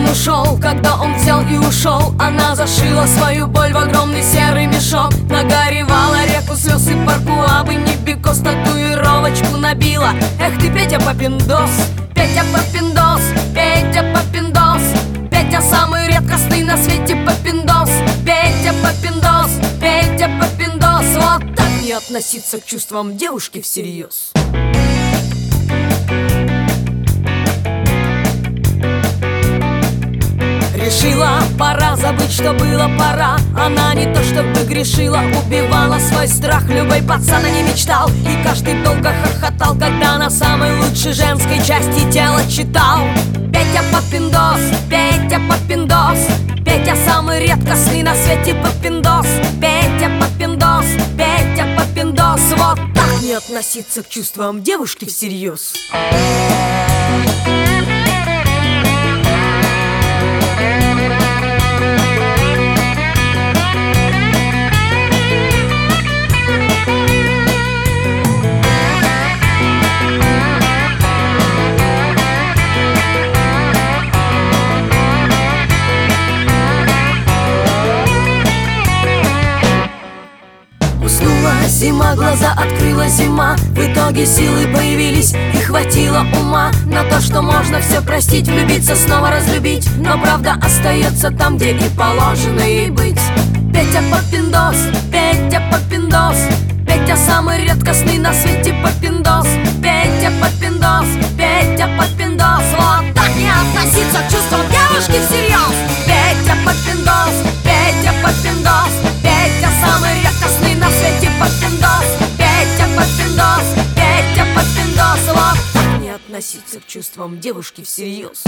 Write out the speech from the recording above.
он ушел, когда он взял и ушел, она зашила свою боль в огромный серый мешок. Нагоревала реку слез и парку, а бы не бикос, татуировочку набила. Эх ты, Петя Попиндос, Петя Попиндос, Петя Попиндос, Петя самый редкостный на свете Попиндос, Петя Попиндос, Петя Попиндос. Вот так не относиться к чувствам девушки всерьез. Решила, пора забыть, что было пора. Она не то чтобы грешила, убивала свой страх. Любой пацан о ней мечтал, и каждый долго хохотал, когда на самой лучшей женской части тела читал: Петя Попиндос, Петя Попиндос, Петя самый редкостный на свете Попиндос, Петя Попиндос, Петя Попиндос. Вот так не относиться к чувствам девушки всерьез. Зима, глаза открыла зима. В итоге силы появились и хватило ума на то, что можно все простить, влюбиться, снова разлюбить. Но правда остается там, где и положено ей быть. Петя Попиндос, Петя Попиндос, Петя самый редкостный на свете Попиндос, Петя Попиндос, Петя Попиндос. Вот так не относиться к чувствам девушки всерьез. Петя Попиндос, Петя Попиндос, Петя самый редкостный на свете Попиндос, Петя Попиндос, Петя Попиндос. Вот так не относиться к чувствам девушки всерьез.